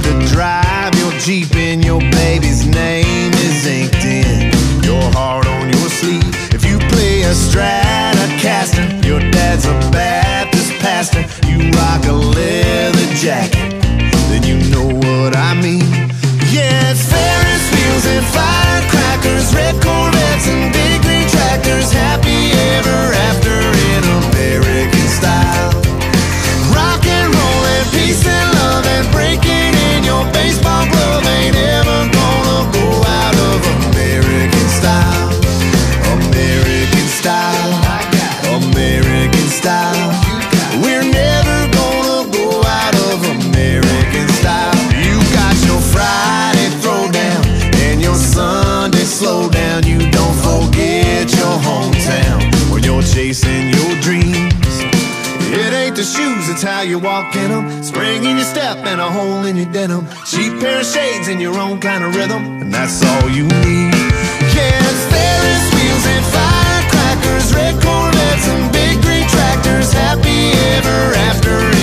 to drive your Jeep and your baby's name is inked in your heart on your sleeve. If you play a Stratocaster, your dad's a Baptist pastor, you rock a leather jacket, then you know what I mean. Yeah, it's Ferris wheels and firecrackers, red Corvettes and big green tractors, happy ever after in American style. Rock and roll and peace and love and breaking in your baseball glove ain't ever gonna go out of American style. American style, American style. We're never gonna go out of American style. You got your Friday throwdown and your Sunday slow down. You don't forget your hometown when you're chasing your dreams. It ain't the shoes, it's how you walk in them. Spring in your step and a hole in your denim. Cheap pair of shades and your own kind of rhythm, and that's all you need. Yeah, it's Ferris wheels and firecrackers, red Corvettes and big green tractors, happy ever after